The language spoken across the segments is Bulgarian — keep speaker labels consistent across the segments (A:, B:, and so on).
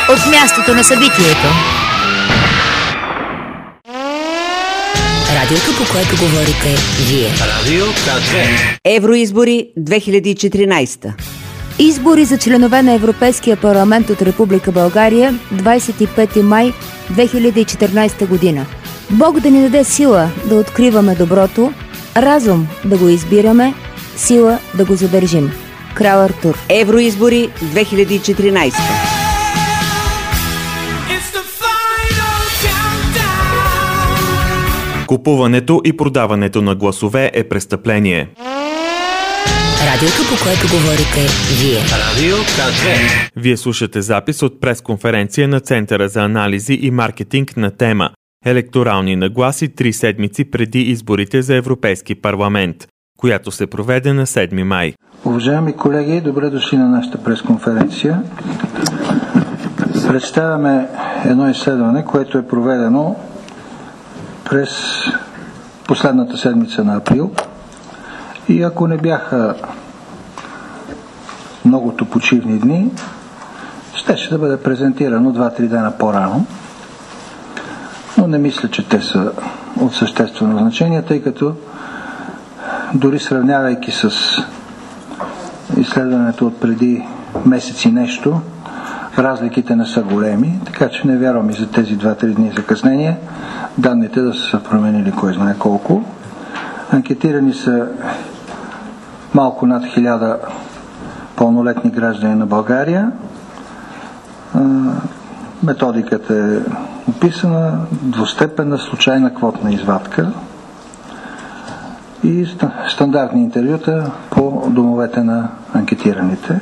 A: от мястото на събитието. Радиото, по което говорите вие.
B: Радио К2.
C: Евроизбори 2014.
D: Избори за членове на Европейския парламент от Република България 25 май 2014 година. Бог да ни даде сила да откриваме доброто, разум да го избираме, сила да го задържим. Крал Артур.
C: Евроизбори 2014.
E: Купуването и продаването на гласове е престъпление.
A: Радиото, по което говорите вие.
B: Радио К2.
E: Вие слушате запис от пресконференция на Центъра за анализи и маркетинг на тема електорални нагласи 3 седмици преди изборите за Европейски парламент, която се проведе на 7 май.
F: Уважаеми колеги, добре дошли на нашата пресконференция. Представяме едно изследване, което е проведено през последната седмица на април. И ако не бяха многото почивни дни, ще да бъде презентирано 2-3 дена по-рано. Но не мисля, че те са от съществено значение, тъй като дори сравнявайки с изследването от преди месец и нещо, разликите не са големи, така че не вярвам и за тези 2-3 дни закъснение данните да са променили кой знае колко. Анкетирани са малко над 1000 пълнолетни граждани на България. Методиката е описана, двустепенна случайна квотна извадка и стандартни интервюта по домовете на анкетираните.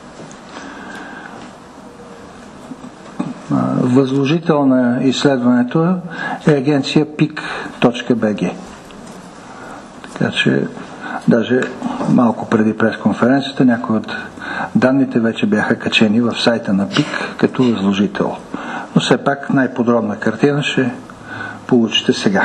F: Възложител на изследването е агенция PIC.BG. Така че даже малко преди пресконференцията някои от данните вече бяха качени в сайта на ПИК като възложител. Но все пак най-подробна картина ще получите сега.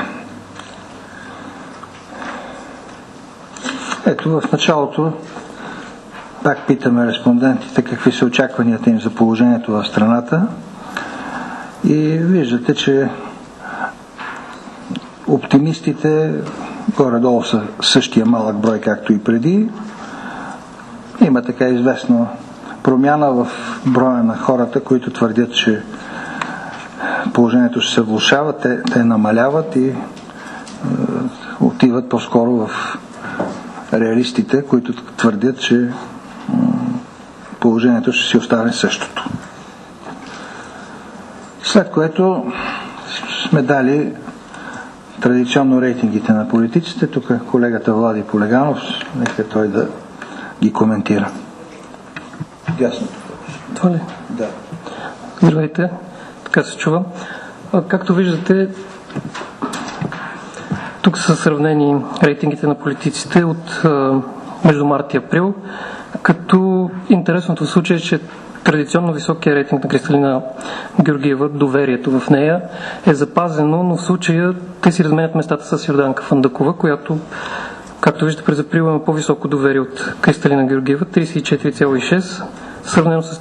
F: Ето в началото пак питаме респондентите какви са очакванията им за положението в страната и виждате, че оптимистите горе-долу са същия малък брой, както и преди. Има така известна промяна в броя на хората, които твърдят, че положението ще се влошава. Те намаляват и отиват по-скоро в реалистите, които твърдят, че положението ще си остане същото. След което сме дали традиционно рейтингите на политиците. Тук колегата Влади Полеганов, нека той да ги коментира. Ясно.
G: Това ли?
F: Да.
G: Здравейте, така се чува. Както виждате, тук са сравнени рейтингите на политиците от между март и април, като интересното в случая е, че традиционно високия рейтинг на Кристалина Георгиева, доверието в нея е запазено, но в случая те си разменят местата с Йорданка Фандъкова, която, както виждате, през април има по-високо доверие от Кристалина Георгиева, 34,6, сравнено с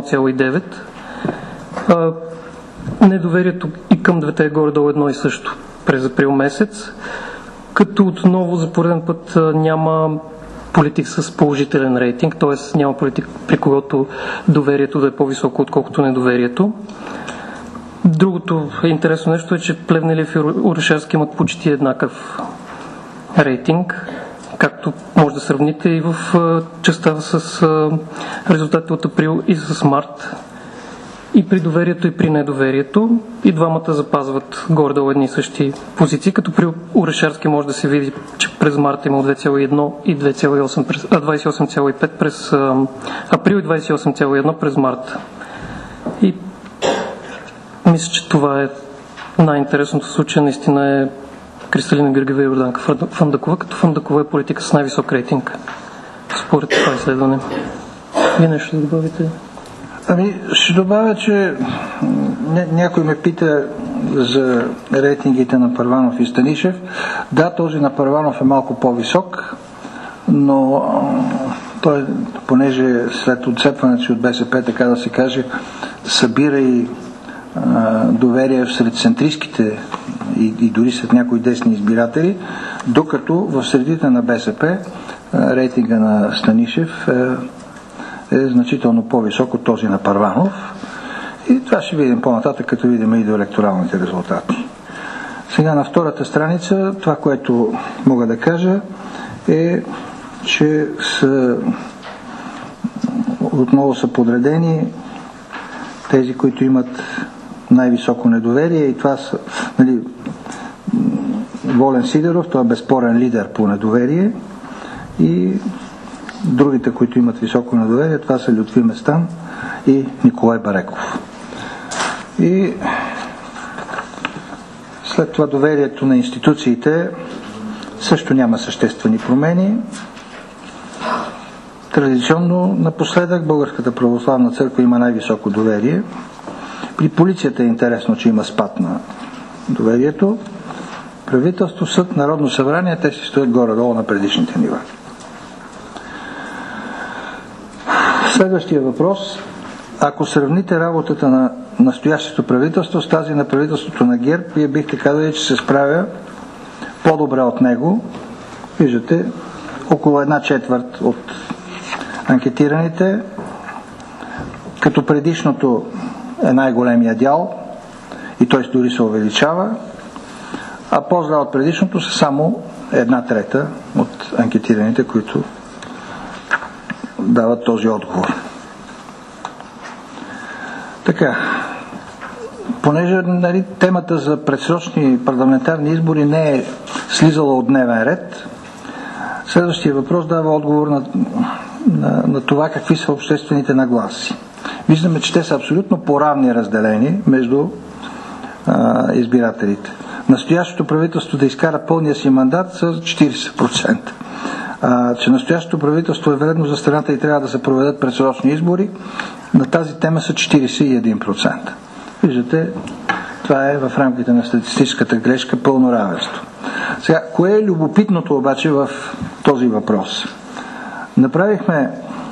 G: 31,9. Недоверието и към двете е горе-долу едно и също през април месец, като отново за пореден път няма политик с положителен рейтинг, т.е. няма политик, при когото доверието да е по-високо, отколкото недоверието. Другото интересно нещо е, че Плевнелиев и Орешарски имат почти еднакъв рейтинг, както може да сравните и в частта с резултатите от април и с март. И при доверието, и при недоверието. И двамата запазват горе-долу едни и същи позиции, като при Орешарски може да се види, че през март има 2,1 и 28,5 през април и 28,1 през март. И мисля, че това е най-интересното в случая. Наистина е Кристалина Георгиева и Йорданка Фандъкова, като Фандъкова е политика с най-висок рейтинг според това изследване. Вие нещо да добавите?
F: Ще добавя, че някой ме пита за рейтингите на Първанов и Станишев. Да, този на Първанов е малко по-висок, но той, понеже след отцепването си от БСП, така да се каже, събира и доверие сред центристските и дори сред някои десни избиратели, докато в средите на БСП рейтинга на Станишев е значително по-висок от този на Първанов. И това ще видим по-нататък, като видим и до електоралните резултати. Сега на втората страница, това, което мога да кажа е, че отново са подредени тези, които имат най-високо недоверие, и това са, нали, Волен Сидеров, той е безспорен лидер по недоверие, и другите, които имат високо недоверие, това са Лютви Местан и Николай Бареков. И след това доверието на институциите също няма съществени промени. Традиционно напоследък Българската православна църква има най-високо доверие. При полицията е интересно, че има спад на доверието. Правителство, съд, Народно събрание, те си стоят горе-долу на предишните нива. Следващия въпрос. Ако сравните работата на настоящото правителство с тази на правителството на ГЕРБ, вие бихте казали, че се справя по-добре от него. Виждате, около 1/4 от анкетираните, като предишното е най-големия дял и той дори се увеличава, а по-зле от предишното са само 1/3 от анкетираните, които дават този отговор. Така, понеже, нали, темата за предсрочни парламентарни избори не е слизала от дневен ред, следващия въпрос дава отговор на това какви са обществените нагласи. Виждаме, че те са абсолютно по-равни разделени между избирателите. Настоящото правителство да изкара пълния си мандат с 40%. Че настоящото правителство е вредно за страната и трябва да се проведат предсрочни избори, на тази тема са 41%. Виждате, това е в рамките на статистическата грешка пълно равенство. Сега, кое е любопитното обаче в този въпрос? Направихме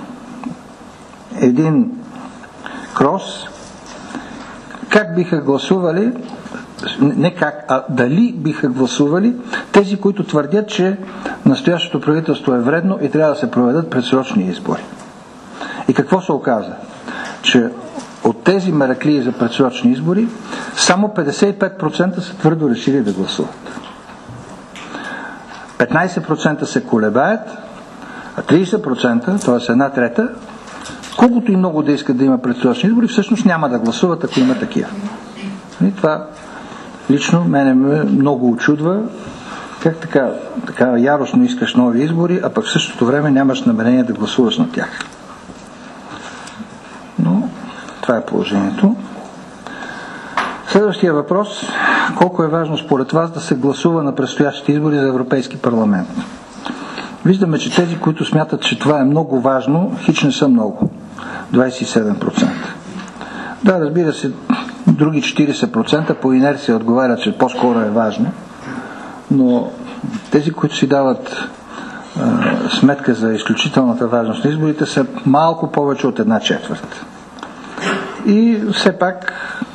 F: един крос, как биха гласували, не как, а дали биха гласували тези, които твърдят, че настоящото правителство е вредно и трябва да се проведат предсрочни избори. И какво се оказа? Че от тези мераклии за предсрочни избори само 55% са твърдо решили да гласуват. 15% се колебаят, а 30%, т.е. 1/3, колкото и много да искат да има предсрочни избори, всъщност няма да гласуват, ако има такива. И това лично мене много очудва. Как така яростно искаш нови избори, а пък в същото време нямаш намерение да гласуваш на тях. Но това е положението. Следващия въпрос. Колко е важно според вас да се гласува на предстоящите избори за Европейски парламент? Виждаме, че тези, които смятат, че това е много важно, хич не са много. 27%. Да, разбира се, други 40% по инерция отговарят, че по-скоро е важно, но тези, които си дават сметка за изключителната важност на изборите, са малко повече от 1/4. И все пак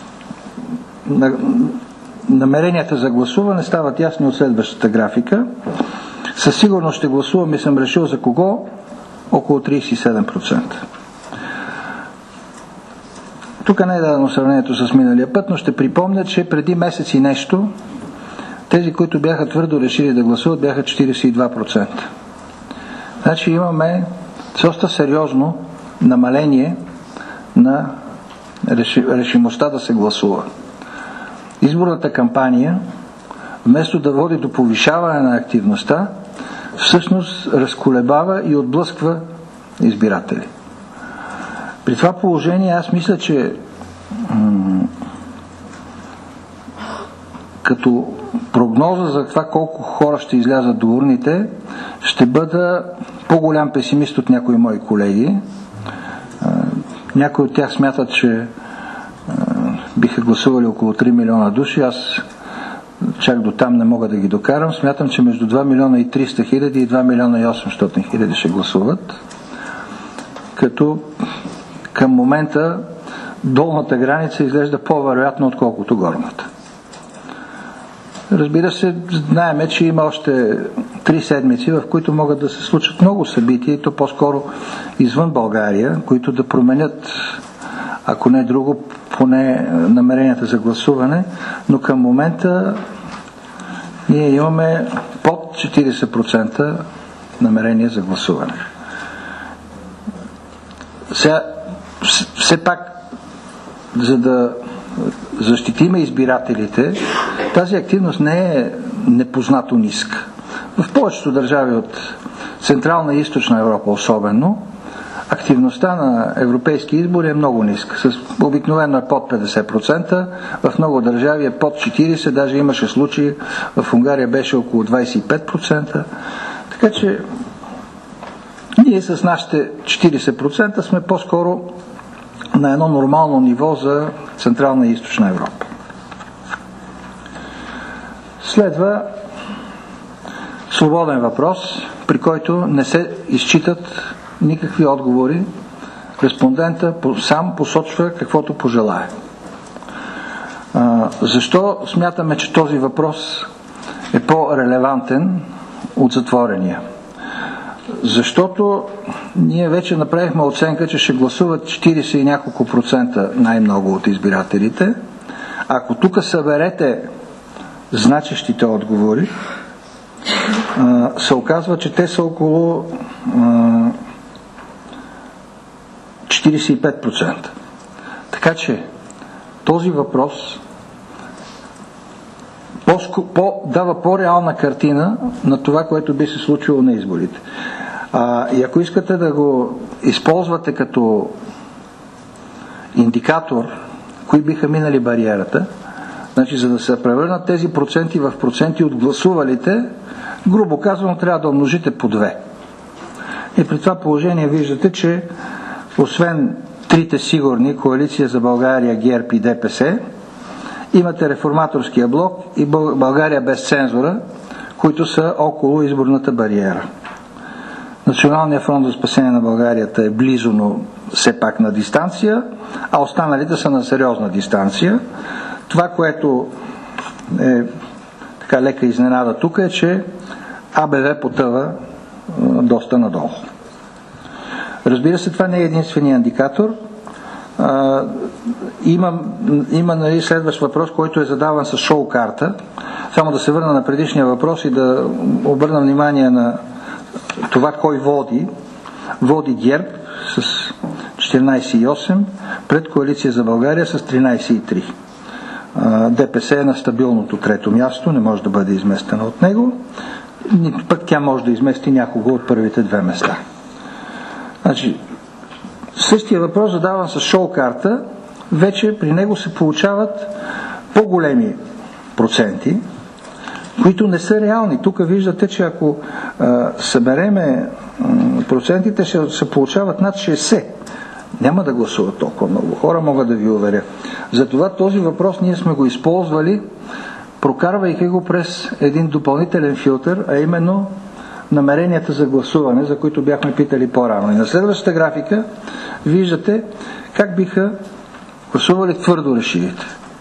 F: намеренията за гласуване стават ясни от следващата графика. Със сигурност ще гласувам и съм решил за кого, около 37%. Тук не е дадено сравнението с миналия път, но ще припомня, че преди месец и нещо тези, които бяха твърдо решили да гласуват, бяха 42%. Значи имаме доста сериозно намаление на решимостта да се гласува. Изборната кампания, вместо да води до повишаване на активността, всъщност разколебава и отблъсква избиратели. При това положение аз мисля, че като прогноза за това колко хора ще излязат до урните, ще бъда по-голям песимист от някои мои колеги. Някои от тях смятат, че биха гласували около 3 милиона души. Аз чак до там не мога да ги докарам. Смятам, че между 2 милиона и 300 хиляди и 2 милиона и 800 хиляди ще гласуват. като към момента долната граница изглежда по-вероятно, отколкото горната. Разбира се, знаеме, че има още 3 седмици, в които могат да се случат много събития, и то по-скоро извън България, които да променят, ако не друго, поне намеренията за гласуване, но към момента ние имаме под 40% намерение за гласуване. Сега, все пак, за да защитиме избирателите, тази активност не е непознато ниска. В повечето държави от Централна и Източна Европа особено, активността на европейски избори е много ниска. Обикновено е под 50%, в много държави е под 40%, даже имаше случаи, в Унгария беше около 25%. Така че ние с нашите 40% сме по-скоро на едно нормално ниво за Централна и Източна Европа. Следва свободен въпрос, при който не се изчитат никакви отговори. Респондента сам посочва каквото пожелае. Защо смятаме, че този въпрос е по-релевантен от затворения? Защото ние вече направихме оценка, че ще гласуват 40 и няколко процента най-много от избирателите. Ако тук съберете значещите отговори, се оказва, че те са около 45%. Така че този въпрос дава по-реална картина на това, което би се случило на изборите. И ако искате да го използвате като индикатор, кои биха минали бариерата, значи за да се превърнат тези проценти в проценти от гласувалите, грубо казано, трябва да умножите по 2. И при това положение виждате, че освен трите сигурни, Коалиция за България, ГЕРБ и ДПС, имате Реформаторския блок и България без цензура, които са около изборната бариера. Националният фронт за спасение на България е близо, но все пак на дистанция, а останалите са на сериозна дистанция. Това, което е така лека изненада тук, е, че АБВ потъва доста надолу. Разбира се, това не е единственият индикатор. Има следващ въпрос, който е задаван с шоу-карта. Само да се върна на предишния въпрос и да обърна внимание на това кой води. Води ГЕРБ с 14,8, пред Коалиция за България с 13,3. ДПС е на стабилното трето място, не може да бъде изместена от него, нито пък тя може да измести някого от първите 2 места. Значи, същия въпрос задаван с шоу-карта, вече при него се получават по-големи проценти, които не са реални. Тук виждате, че ако събереме процентите, ще се получават над 60. Няма да гласуват толкова много хора, мога да ви уверя. Затова този въпрос ние сме го използвали, прокарвайки го през един допълнителен филтър, а именно намеренията за гласуване, за които бяхме питали по-рано. И на следващата графика виждате как биха гласували твърдо решилите.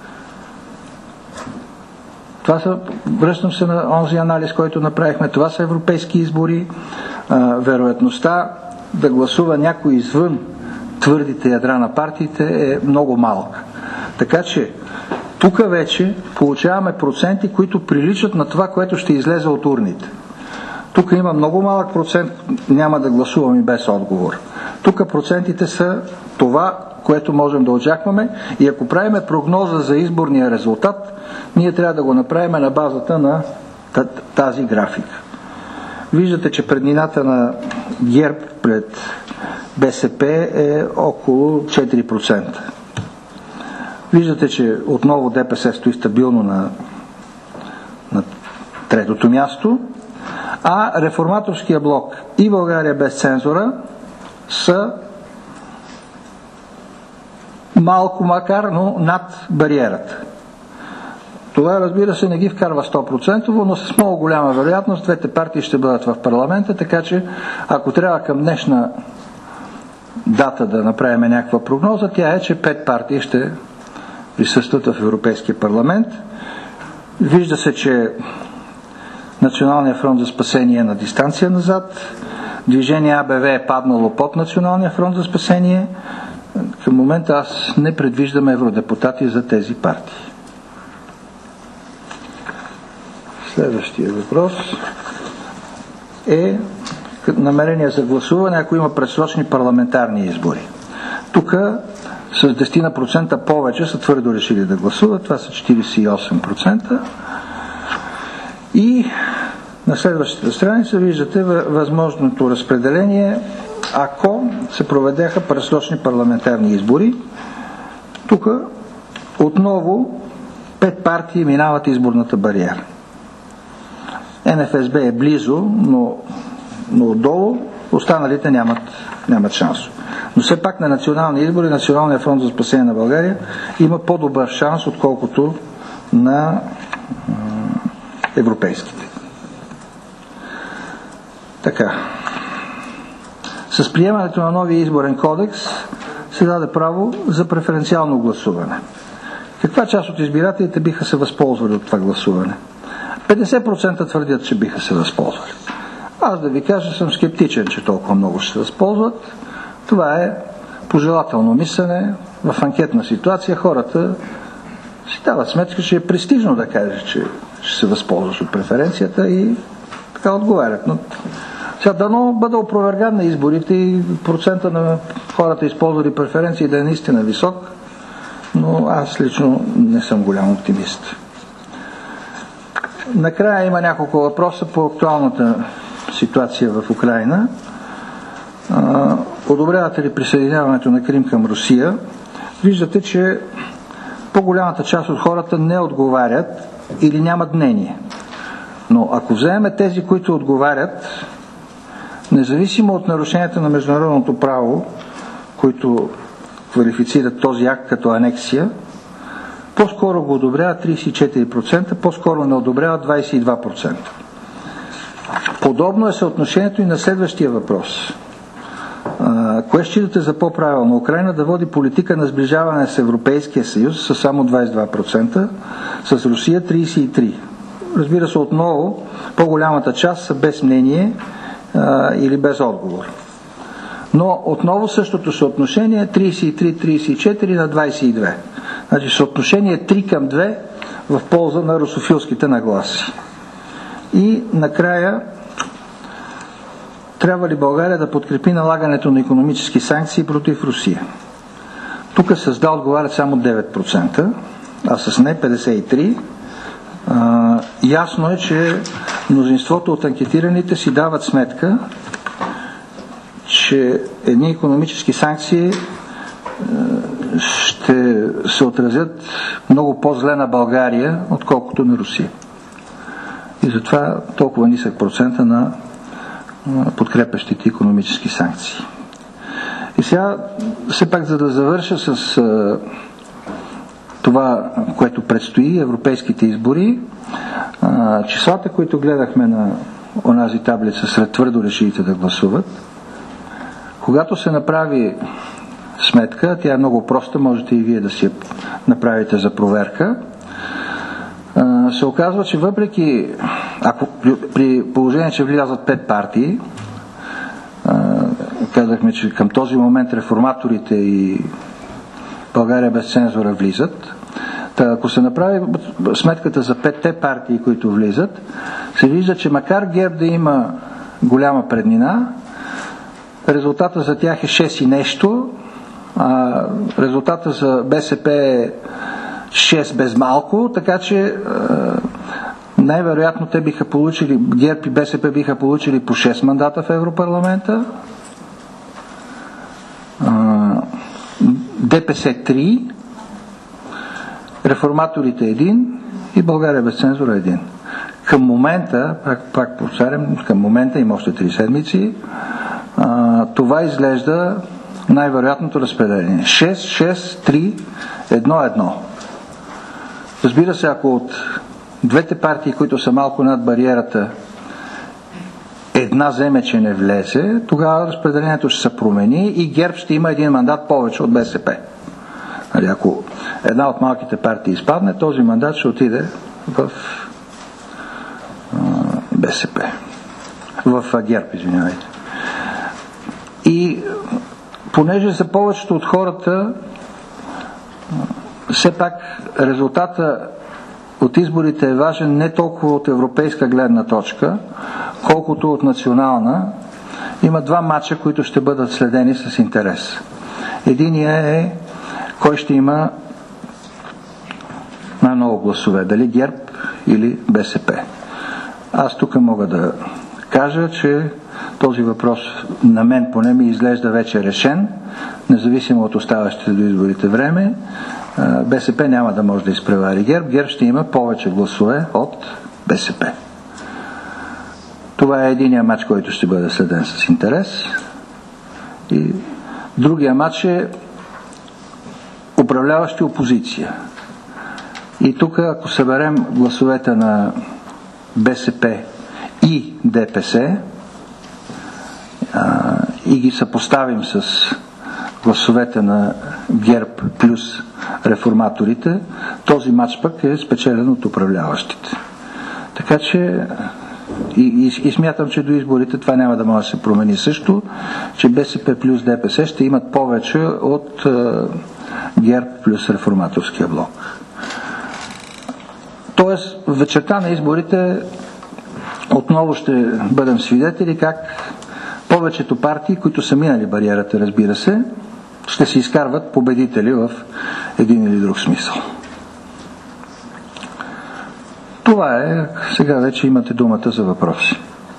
F: Връщам се на онзи анализ, който направихме. Това са европейски избори. Вероятността да гласува някой извън твърдите ядра на партиите е много малка. Така че тук вече получаваме проценти, които приличат на това, което ще излезе от урните. Тук има много малък процент, няма да гласувам и без отговор. Тук процентите са това, което можем да очакваме, и ако правиме прогноза за изборния резултат, ние трябва да го направим на базата на тази графика. Виждате, че преднината на ГЕРБ пред БСП е около 4%. Виждате, че отново ДПС стои стабилно на третото място, а Реформаторския блок и България без цензура са малко макар, но над бариерата. Това, разбира се, не ги вкарва 100%, но с много голяма вероятност двете партии ще бъдат в парламента, така че ако трябва към днешна дата да направим някаква прогноза, тя е, че 5 партии ще присъстват в Европейския парламент. Вижда се, че Националния фронт за спасение е на дистанция назад. Движение АБВ е паднало под Националния фронт за спасение. Към момента аз не предвиждам евродепутати за тези партии. Следващия въпрос е намерение за гласуване, ако има предсрочни парламентарни избори. Тук с 10% повече са твърдо решили да гласуват. Това са 48%. И на следващата страница виждате възможното разпределение, ако се проведеха предсрочни парламентарни избори. Тук отново 5 партии минават изборната бариера. НФСБ е близо, но отдолу останалите нямат шанс. Но все пак на национални избори Националния фронт за спасение на България има по-добър шанс, отколкото на европейските. Така. С приемането на новия изборен кодекс се даде право за преференциално гласуване. Каква част от избирателите биха се възползвали от това гласуване? 50% твърдят, че биха се възползвали. Аз да ви кажа, съм скептичен, че толкова много ще се възползват. Това е пожелателно мислене. В анкетна ситуация хората си дават сметка, че е престижно да кажеш, че ще се възползваш от преференцията и така отговарят. Но сега дано бъде опроверган на изборите и процента на хората използвали преференции да е наистина висок, но аз лично не съм голям оптимист. Накрая има няколко въпроса по актуалната ситуация в Украйна. Одобрявате ли присъединяването на Крим към Русия? Виждате, че по-голямата част от хората не отговарят или нямат мнение. Но ако вземем тези, които отговарят, независимо от нарушенията на международното право, които квалифицират този акт като анексия, по-скоро го одобряват 34%, по-скоро не одобряват 22%. Подобно е съотношението и на следващия въпрос. Кое считате за по-правилно? Украйна да води политика на сближаване с Европейския съюз с само 22%, с Русия 33%. Разбира се, отново по-голямата част са без мнение или без отговор. Но отново същото съотношение 33-34 на 22. Значи съотношение 3 към 2 в полза на русофилските нагласи. И накрая, трябва ли България да подкрепи налагането на икономически санкции против Русия? Тук с да отговарят само 9%, а с не 53%. Ясно е, че мнозинството от анкетираните си дават сметка, че едни икономически санкции ще се отразят много по-зле на България, отколкото на Русия. И затова толкова нисък процента на подкрепящите икономически санкции. И сега, все пак, за да завърша с това, което предстои, европейските избори, числата, които гледахме на онази таблица сред твърдо решилите да гласуват, когато се направи сметка, тя е много проста, можете и вие да си я направите за проверка, се оказва, че въпреки, ако при положение, че влязат 5 партии, казахме, че към този момент реформаторите и България без цензура влизат, ако се направи сметката за 5-те партии, които влизат, се вижда, че макар ГЕРБ да има голяма преднина, резултата за тях е 6 и нещо, а резултата за БСП е 6 без малко, така че най-вероятно те биха получили, ГЕРБ и БСП биха получили по 6 мандата в Европарламента, ДПС 3, реформаторите 1 и България без цензура 1. Към момента, пак повтарям, към момента има още 3 седмици, това изглежда най-вероятното разпределение. 6, 6, 3, 1, 1. Разбира се, ако от двете партии, които са малко над бариерата, една вземе, че не влезе, тогава разпределението ще се промени и ГЕРБ ще има един мандат повече от БСП. Ако една от малките партии изпадне, този мандат ще отиде в БСП. В ГЕРБ, извинявайте. И понеже за повечето от хората все пак резултата от изборите е важен не толкова от европейска гледна точка, колкото от национална, има два матча, които ще бъдат следени с интерес. Единият е кой ще има най-много гласове, дали ГЕРБ или БСП. Аз тук мога да кажа, че този въпрос на мен поне ми изглежда вече решен, независимо от оставащите до изборите време. БСП няма да може да изпревари ГЕРБ. ГЕРБ ще има повече гласове от БСП. Това е единия матч, който ще бъде следен с интерес. И другия матч е управляващи опозиция. И тук, ако съберем гласовете на БСП и ДПС и ги съпоставим с гласовете на ГЕРБ плюс реформаторите, този матч пък е спечелен от управляващите. Така че и смятам, че до изборите това няма да може да се промени също, че БСП плюс ДПС ще имат повече от ГЕРБ плюс реформаторския блок. Тоест, вечерта на изборите отново ще бъдем свидетели как повечето партии, които са минали бариерата, разбира се, ще се изкарват победители в един или друг смисъл. Това е. Сега вече имате думата за въпроси.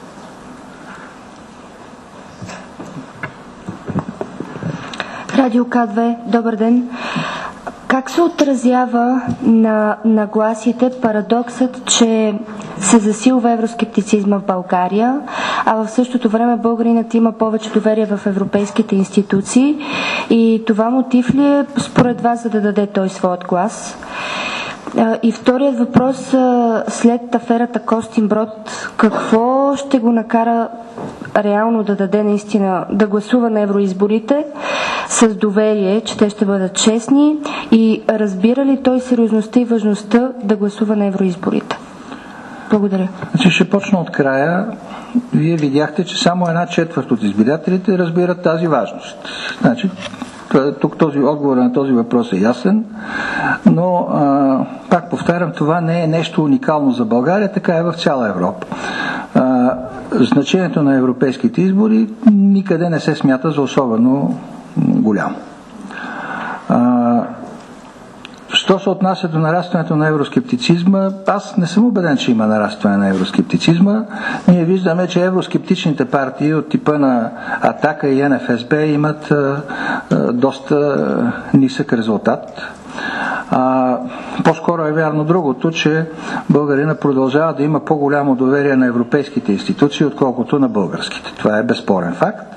H: Радио К2, добър ден. Как се отразява на нагласите парадоксът, че се засилва евроскептицизма в България, а в същото време българинът има повече доверие в европейските институции и това мотив ли е според вас, за да даде той своят глас? И вторият въпрос, след аферата Костинброд, какво ще го накара реално да даде наистина, да гласува на евроизборите с доверие, че те ще бъдат честни, и разбира ли той сериозността и важността да гласува на евроизборите? Благодаря.
F: Значи ще почна от края. Вие видяхте, че само 1/4 от избирателите разбират тази важност. Значи, тук този отговор на този въпрос е ясен, но пак повтарям, това не е нещо уникално за България, така е в цяла Европа. Значението на европейските избори никъде не се смята за особено голямо. Що се отнася до нарастването на евроскептицизма, аз не съм убеден, че има нарастване на евроскептицизма. Ние виждаме, че евроскептичните партии от типа на Атака и НФСБ имат доста нисък резултат. По-скоро е вярно другото, че българина продължава да има по-голямо доверие на европейските институции, отколкото на българските. Това е безспорен факт.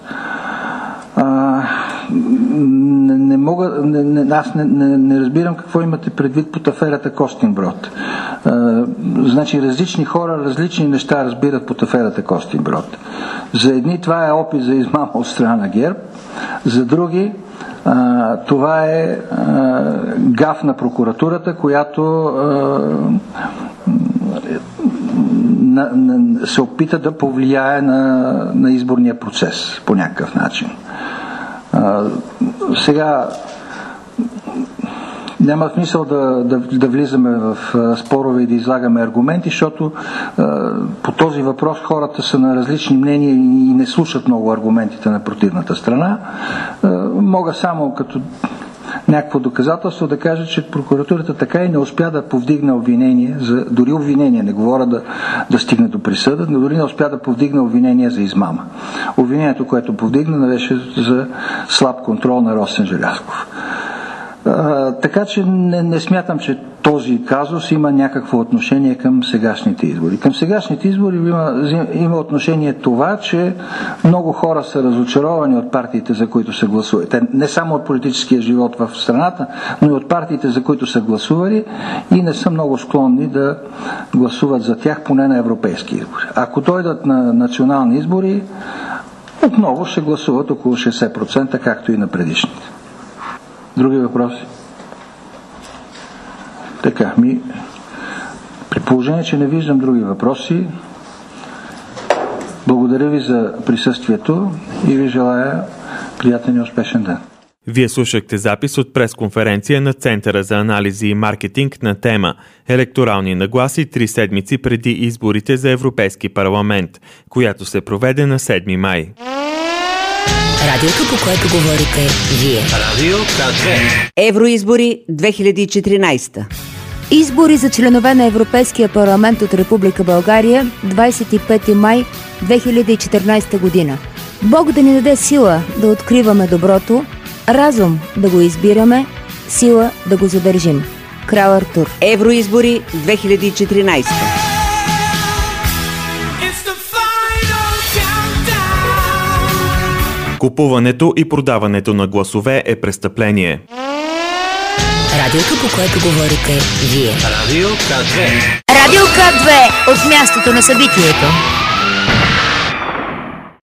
F: Аз не разбирам какво имате предвид под аферата Костинброд. Значи различни хора различни неща разбират под аферата Костинброд. За едни това е опит за измама от страна на ГЕРБ, за други това е гаф на прокуратурата, която се опита да повлияе на изборния процес по някакъв начин. Сега няма смисъл да влизаме в спорове и да излагаме аргументи, защото по този въпрос хората са на различни мнения и не слушат много аргументите на противната страна. Мога само като някакво доказателство да кажа, че прокуратурата така и не успя да повдигне обвинение, дори обвинение, не говоря да стигне до присъда, но дори не успя да повдигне обвинение за измама. Обвинението, което повдигна, беше за слаб контрол на Росен Желязков. Така че не смятам, че този казус има някакво отношение към сегашните избори. Към сегашните избори има отношение това, че много хора са разочаровани от партиите, за които са гласували. Не само от политическия живот в страната, но и от партиите, за които са гласували и не са много склонни да гласуват за тях, поне на европейски избори. Ако дойдат на национални избори, отново ще гласуват около 60%, както и на предишните. Други въпроси? Така, при положение, че не виждам други въпроси, благодаря ви за присъствието и ви желая приятен и успешен ден.
E: Вие слушахте запис от пресконференция на Центъра за анализи и маркетинг на тема «Електорални нагласи 3 седмици преди изборите за Европейски парламент», която се проведе на 7 май.
A: Радиото, по което говорите вие.
B: Радио К2.
C: Евроизбори 2014.
D: Избори за членове на Европейския парламент от Република България 25 май 2014 година. Бог да ни даде сила да откриваме доброто, разум да го избираме, сила да го задържим. Крал Артур.
C: Евроизбори 2014.
E: Купуването и продаването на гласове е престъпление.
A: Радиото, по което говорите вие.
B: Радио К2.
A: Радио К2 от мястото на събитието.